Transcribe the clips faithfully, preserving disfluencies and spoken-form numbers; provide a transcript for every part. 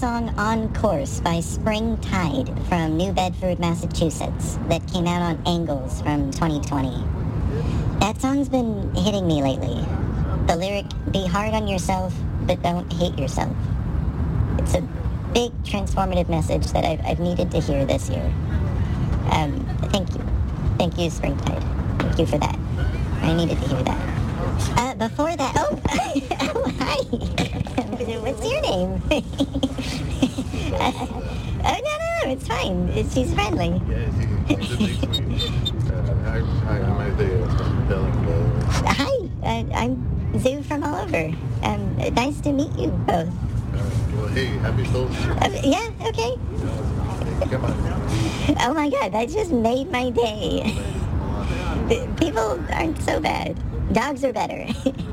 song On Course by Spring Tide from New Bedford, Massachusetts that came out on Angles from twenty twenty. That song's been hitting me lately. The lyric, be hard on yourself, but don't hate yourself. It's a big transformative message that I've, I've needed to hear this year. Um, thank you. Thank you, Springtide. Thank you for that. I needed to hear that. Uh, before that, oh, oh hi. What's your name? uh, oh, no, no, no, it's fine. It's, she's friendly. Yeah, she's, she's a big sweetie. Uh, hi, hi, I'm Isaiah from Bellingboro. Hi, uh, I'm Zoo from all over. Um, nice to meet you both. Uh, well, hey, happy solstice. Uh, yeah, okay. Hey, come on. Oh my god, that just made my day. People aren't so bad. Dogs are better.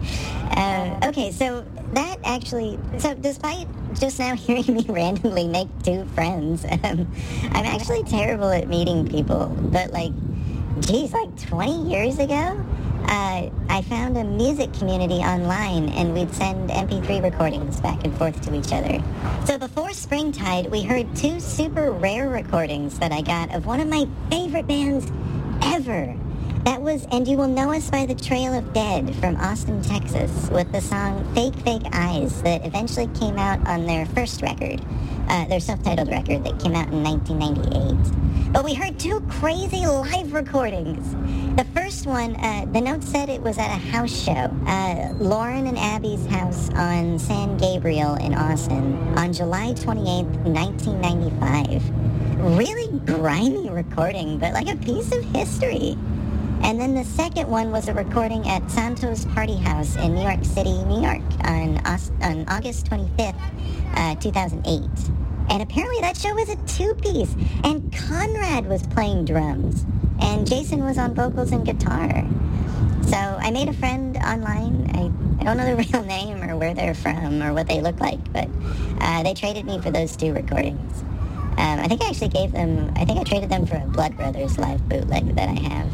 uh, okay, so that actually, so despite just now hearing me randomly make two friends, um, I'm actually terrible at meeting people. But like, geez, like twenty years ago, uh, I found a music community online and we'd send M P three recordings back and forth to each other. So before Springtide, we heard two super rare recordings that I got of one of my favorite bands ever. That was And You Will Know Us by the Trail of Dead from Austin, Texas, with the song Fake Fake Eyes that eventually came out on their first record, uh, their self-titled record that came out in nineteen ninety-eight. But we heard two crazy live recordings. The first one, uh, the note said it was at a house show, uh, Lauren and Abby's house on San Gabriel in Austin on July twenty-eighth, nineteen ninety-five. Really grimy recording, but like a piece of history. And then the second one was a recording at Santos Party House in New York City, New York, on, on August twenty-fifth, uh, two thousand eight. And apparently that show was a two-piece, and Conrad was playing drums, and Jason was on vocals and guitar. So I made a friend online. I, I don't know their real name or where they're from or what they look like, but uh, they traded me for those two recordings. Um, I think I actually gave them, I think I traded them for a Blood Brothers live bootleg that I have.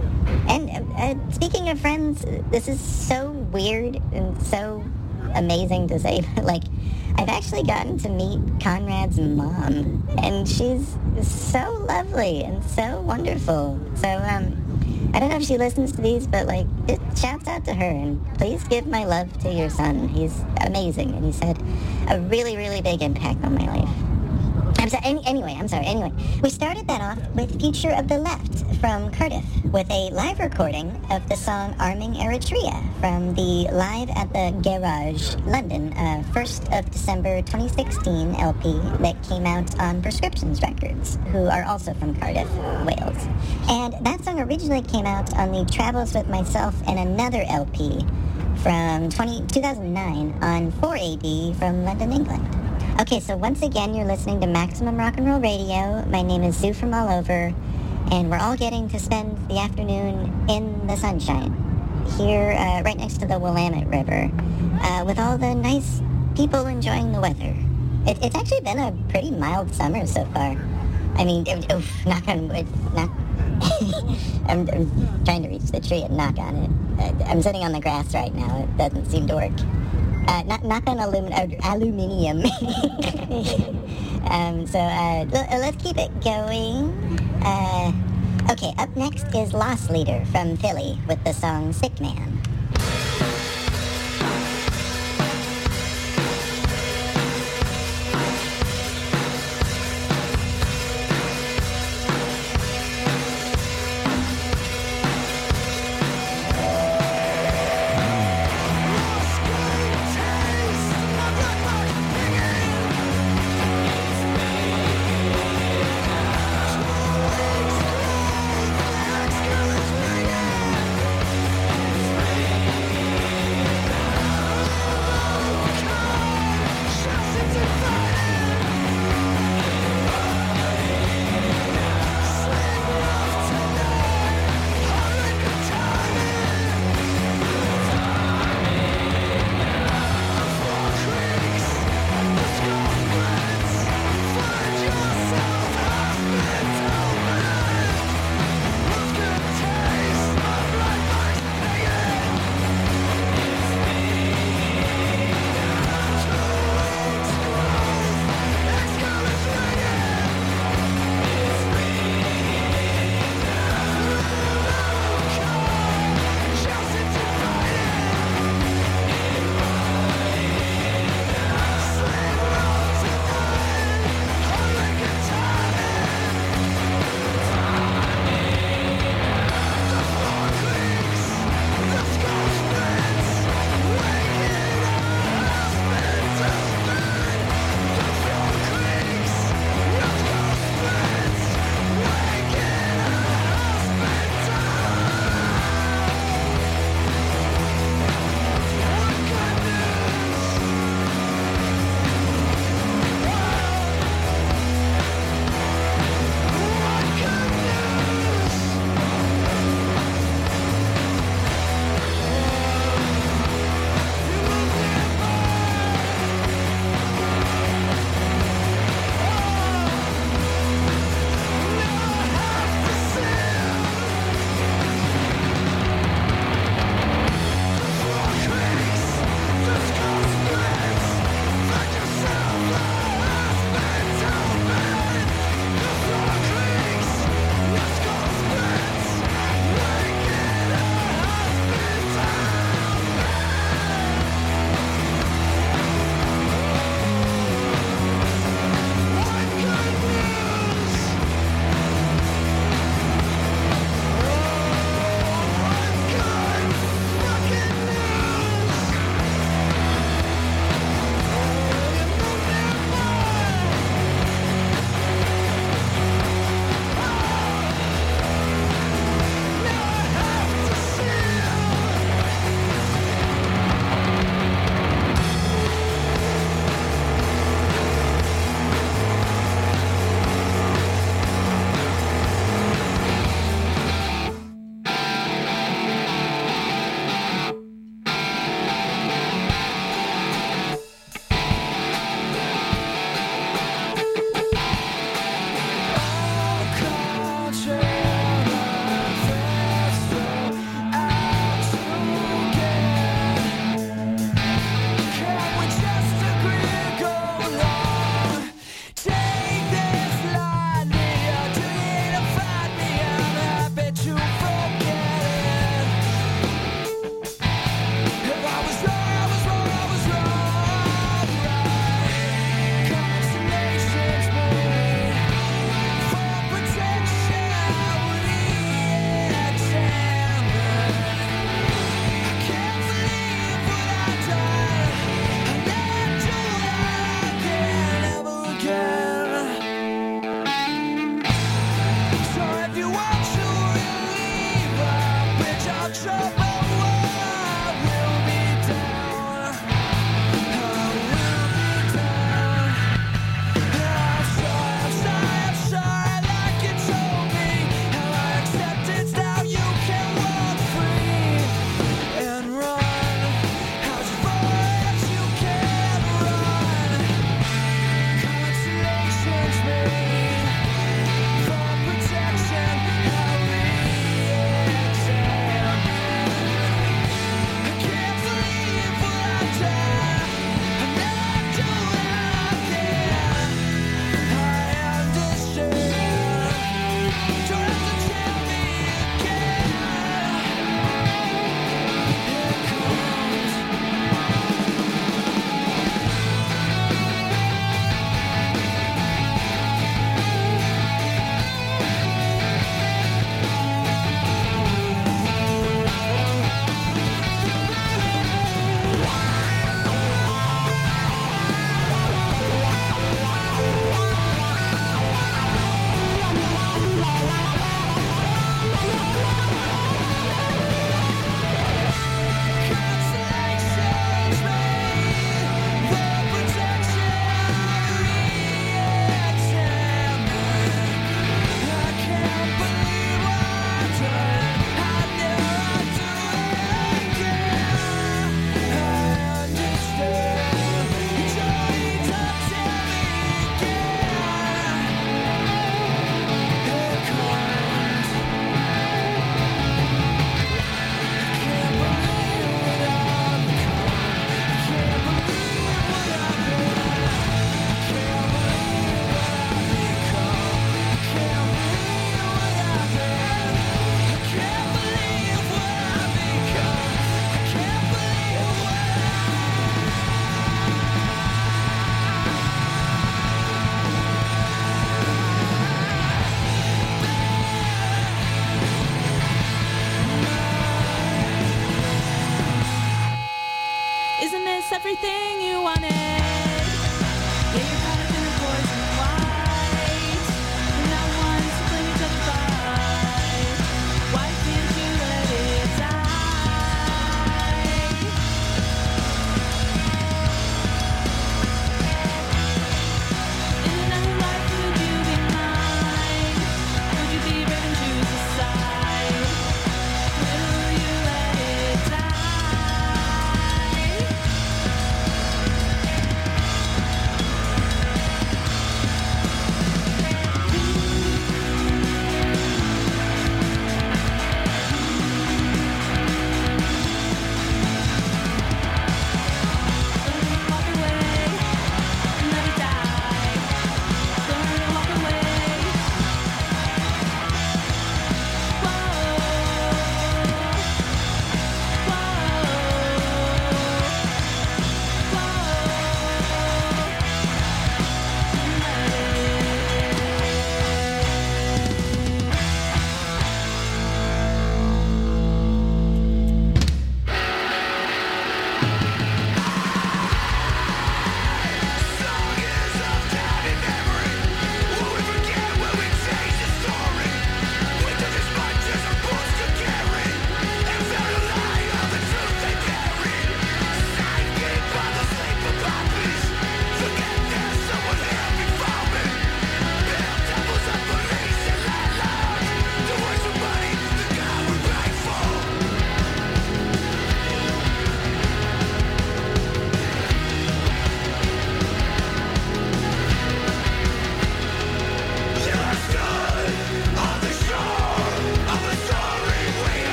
And uh, speaking of friends, this is so weird and so amazing to say, but like, I've actually gotten to meet Conrad's mom, and she's so lovely and so wonderful. So, um, I don't know if she listens to these, but like, it shouts out to her, and please give my love to your son. He's amazing, and he's had a really, really big impact on my life. I'm sorry, any, anyway, I'm sorry, anyway. We started that off with Future of the Left from Cardiff with a live recording of the song Arming Eritrea from the Live at the Garage, London, uh, first of December twenty sixteen L P that came out on Prescriptions Records, who are also from Cardiff, Wales. And that song originally came out on the Travels with Myself and Another L P from two thousand nine on four A D from London, England. Okay, so once again, you're listening to Maximum Rock and Roll Radio. My name is Zoo from all over, and we're all getting to spend the afternoon in the sunshine here uh, right next to the Willamette River uh, with all the nice people enjoying the weather. It, it's actually been a pretty mild summer so far. I mean, it, oof, knock on wood, knock. I'm, I'm trying to reach the tree and knock on it. I'm sitting on the grass right now. It doesn't seem to work. Uh, not, knock on alumin- uh, aluminium. um, so uh, l- let's keep it going. Uh, okay, up next is Lost Leader from Philly with the song Sick Man.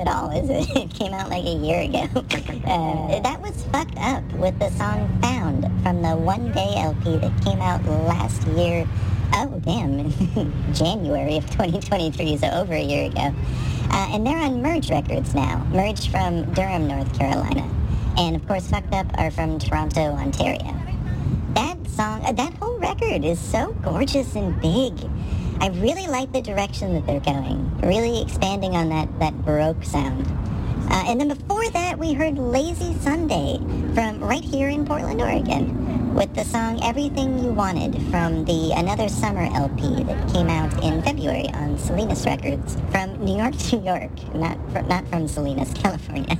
at all, is it? It came out like a year ago. Uh, that was Fucked Up with the song Found from the One Day L P that came out last year. Oh, damn, January of twenty twenty-three, so over a year ago. Uh, and they're on Merge Records now. Merge from Durham, North Carolina. And, of course, Fucked Up are from Toronto, Ontario. That song, uh, that whole record is so gorgeous and big. I really like the direction that they're going, really expanding on that, that Baroque sound. Uh, and then before that, we heard Lazy Sunday from right here in Portland, Oregon, with the song Everything You Wanted from the Another Summer L P that came out in February on Salinas Records from New York, New York, not, fr- not from Salinas, California.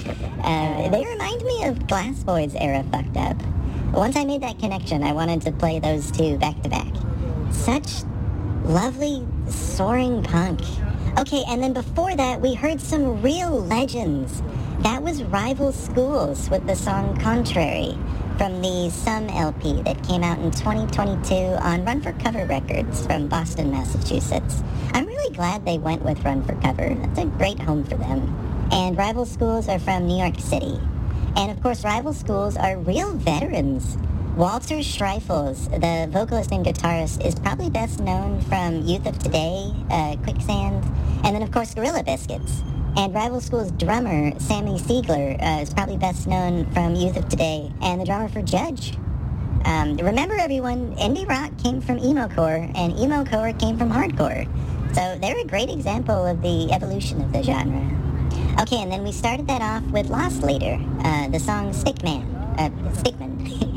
uh, they remind me of Glass Boys era Fucked Up. Once I made that connection, I wanted to play those two back to back. Such lovely, soaring punk. Okay, and then before that, we heard some real legends. That was Rival Schools with the song Contrary from the Some L P that came out in twenty twenty-two on Run for Cover Records from Boston, Massachusetts. I'm really glad they went with Run for Cover. That's a great home for them. And Rival Schools are from New York City. And of course, Rival Schools are real veterans. Walter Schreifels, the vocalist and guitarist, is probably best known from Youth of Today, uh, Quicksand, and then of course Gorilla Biscuits. And Rival Schools drummer Sammy Siegler uh, is probably best known from Youth of Today, and the drummer for Judge. Um, remember everyone, indie rock came from emo-core, and emo-core came from hardcore. So they're a great example of the evolution of the genre. Okay, and then we started that off with Lost Leader, uh, the song Stickman, uh, Stickman,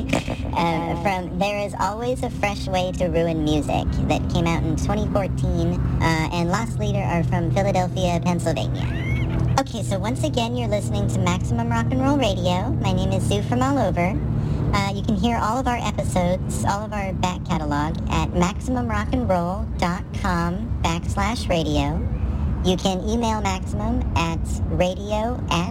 uh, from There Is Always a Fresh Way to Ruin Music that came out in twenty fourteen, uh, and Lost Leader are from Philadelphia, Pennsylvania. Okay, so once again, you're listening to Maximum Rock and Roll Radio. My name is Sue from all over. Uh, you can hear all of our episodes, all of our back catalog at MaximumRockandRoll.com backslash radio. You can email Maximum at radio at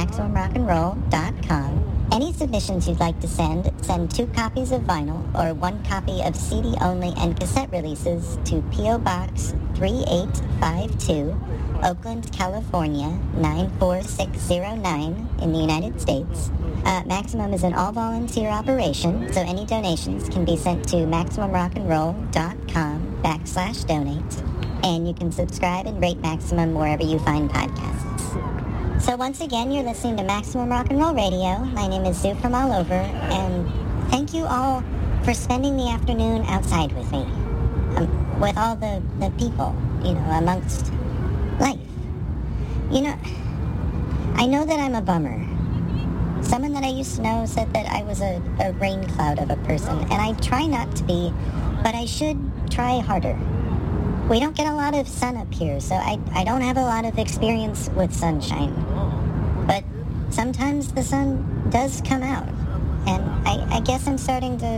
MaximumRockandRoll.com. Any submissions you'd like to send, send two copies of vinyl or one copy of C D only and cassette releases to P O Box three eight five two, Oakland, California nine four six zero nine in the United States. Uh, Maximum is an all-volunteer operation, so any donations can be sent to MaximumRockandRoll.com backslash donate. And you can subscribe and rate Maximum wherever you find podcasts. So once again, you're listening to Maximum Rock and Roll Radio. My name is Sue from all over, and thank you all for spending the afternoon outside with me, um, with all the, the people, you know, amongst life. You know, I know that I'm a bummer. Someone that I used to know said that I was a, a rain cloud of a person, and I try not to be, but I should try harder. We don't get a lot of sun up here, so I, I don't have a lot of experience with sunshine. But sometimes the sun does come out, and I, I guess I'm starting to,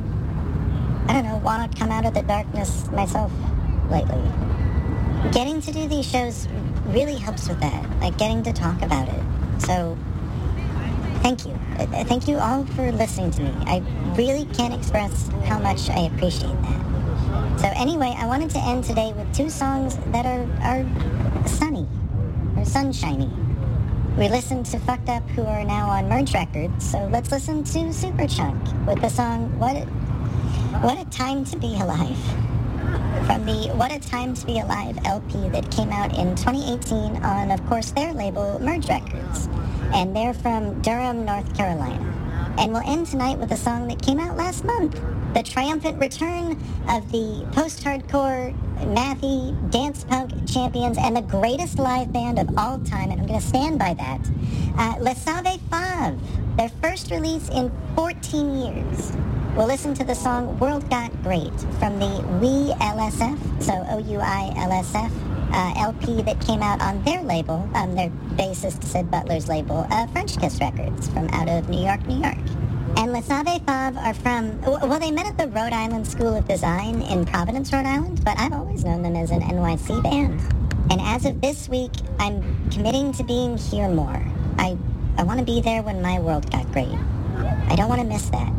I don't know, want to come out of the darkness myself lately. Getting to do these shows really helps with that, like getting to talk about it. So, thank you. Uh, Thank you all for listening to me. I really can't express how much I appreciate that. So anyway, I wanted to end today with two songs that are, are sunny, or sunshiny. We listened to Fucked Up, who are now on Merge Records, so let's listen to Superchunk with the song What a, What a Time to Be Alive, from the What a Time to Be Alive L P that came out in twenty eighteen on, of course, their label, Merge Records, and they're from Durham, North Carolina. And we'll end tonight with a song that came out last month, the triumphant return of the post-hardcore, mathy, dance punk champions and the greatest live band of all time, and I'm going to stand by that, uh, Les Save Fav, their first release in fourteen years. We'll listen to the song World Got Great from the We L S F, so O U I L S F, uh, L P that came out on their label, um, their bassist Sid Butler's label, uh, French Kiss Records from out of New York, New York. And Les Save Fav are from, well, they met at the Rhode Island School of Design in Providence, Rhode Island, but I've always known them as an N Y C band. And as of this week, I'm committing to being here more. I, I want to be there when my world got great. I don't want to miss that.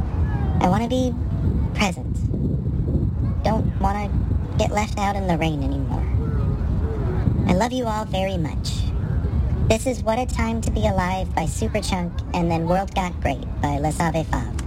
I want to be present. Don't want to get left out in the rain anymore. I love you all very much. This is What a Time to Be Alive by Superchunk, and then World Got Great by Les Ave Fav.